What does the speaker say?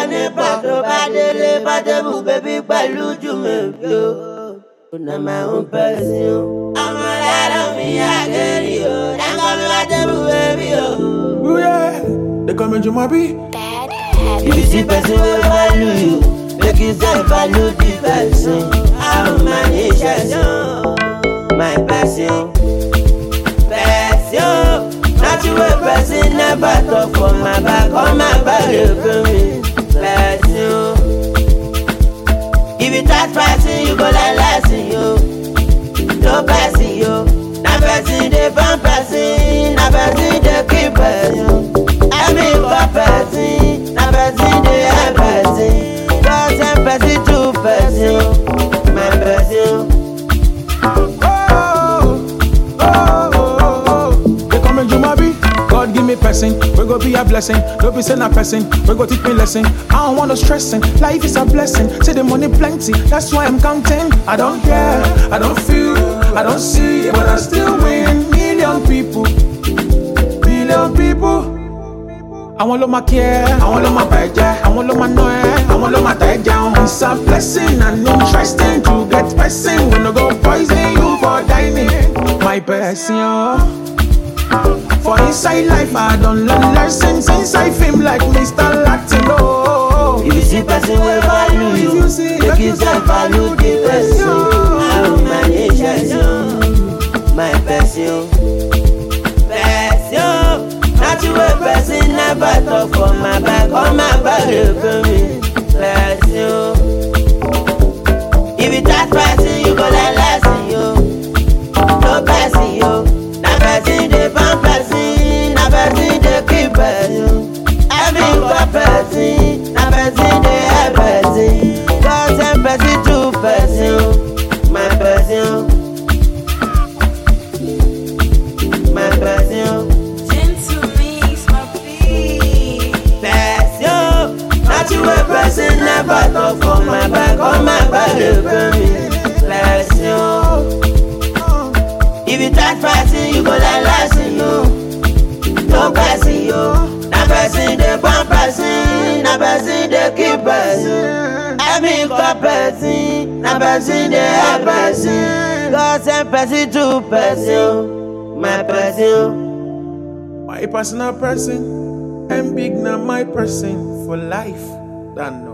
nípa tó bá délé bá débù bébí pẹ̀lú jù mí o. Na my own person. I'm a lot of me, I get you. Then call me my devil, baby, oh. Ooh, yeah. They call me Jumabi. If you see person will value you, make yourself value the person. I'm my nation, my passion. Passion. Not you a person, never talk for my back, on my back, for me. Passion. If you touch passing, you go like lasting you. No passing you. Na passing they bump passing. Na passing they keep passing. I mean for passing. Na passing they have passing. Cause I'm passing to passing. My passing. They call me Jumabi. God give me person, we go be a blessing. Don't be saying a person, we go teach me lesson. I don't want no stressing, life is a blessing. Say the money plenty, that's why I'm counting. I don't care, I don't feel, I don't see, but I still win. Million people. I want all my care, I want all my budget, I want all my noise, I want all my tie down. It's a blessing and interesting to get person. Gonna go poison you for dining. My person. For inside life, I don't learn lessons inside film like Mr. Latino. If you see person will value you, make yourself value the person. I'm my nation, my passion. Passion. Not you a person, never talk for my back, on my back, for me. Passion. If you touch person, you go like lasting you. No passing you. Na passing they bump passing. Na passing they keep passing. I mean for passing. Na passing they have passing. Cause I'm passing to passing. My passing. My passing. Not you a person, never talk for my back, on my back, for me. Bless you. If you touch passing, you go like lasting you. No passing you. Na passing they bump passing. Na passing they keep passing. I mean for passing. Na passing they have passing. Cause I'm passing to passing. My passing. My personal person, and big now my person for life. Don't know.